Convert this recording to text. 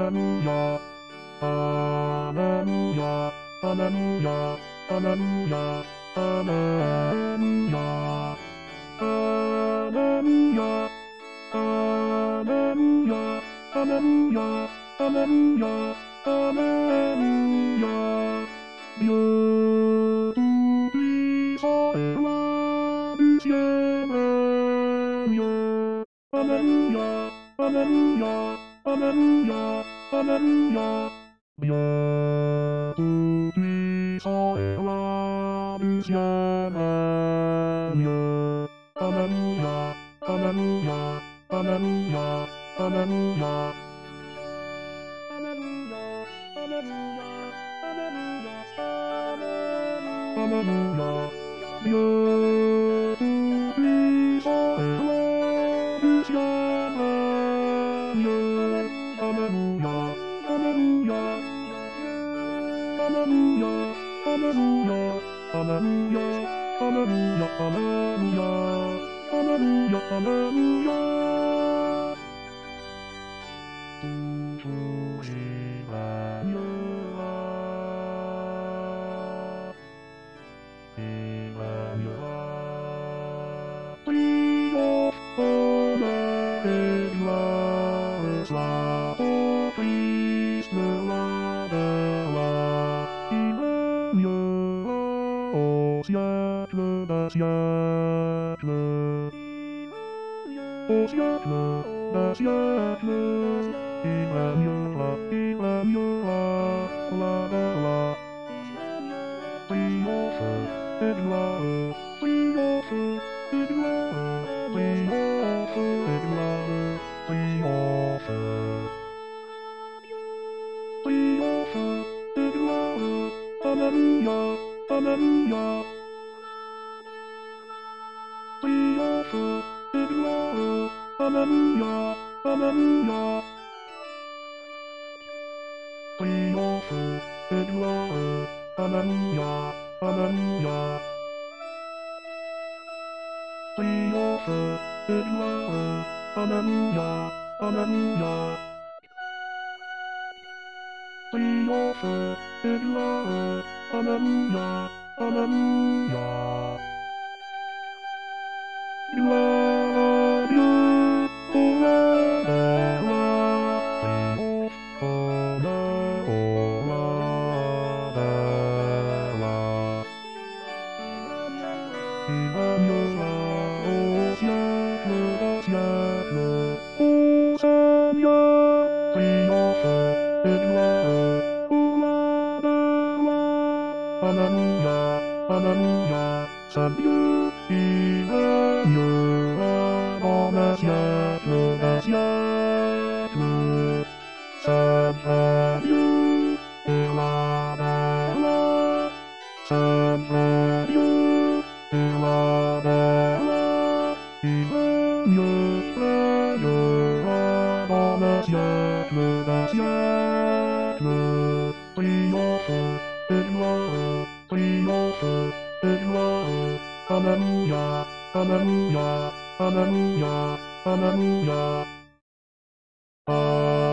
Alleluia, Alleluia, Alleluia, Alleluia, Alleluia, Alleluia, Alleluia, Alleluia, Alleluia, Alleluia. Dieu tout puissant et roi du ciel est Dieu. Alléluia, Alléluia, Alléluia, Alléluia. Dieu tout puissant et roi du ciel est Dieu. Alléluia, Alléluia, Alléluia, Alléluia. Alléluia, Alléluia, Alléluia, Alléluia. Dieu tout puissant et roi du ciel est Dieu. Alléluia, Alléluia, Alléluia, Alléluia, Alléluia, Alléluia, Alléluia, Alléluia, Alléluia. Toujours il régnera, il régnera. Triomphe, honneur et gloire, soit au Christ le roi des rois. Il régnera au siècle des siècles. Au siècle des siècles. Il régnera, roi des rois. Triomphe et gloire, triomphe et gloire, triomphe et gloire, triomphe. Triomphe et gloire, Alléluia, Alléluia. Triomphe et gloire, Alléluia, Alléluia. Triomphe et gloire, Alléluia, Alléluia. Triomphe et gloire, Alléluia, Alléluia. Triomphe et gloire, Alléluia, Alléluia. Gloire à Dieu, au roi des rois. Triomphe, honneur au roi des rois. Il régnera au siècle des siècles. Ô Seigneur, triomphe et gloire au roi des rois. Alléluia, Alléluia, c'est Dieu qui régnera dans les siècles des siècles. C'est Dieu et roi des rois. C'est Dieu et roi des rois. Il régnera dans les siècles des siècles. Triomphe et gloire, triomphe et gloire. Alléluia, Alléluia, Alléluia, Alléluia.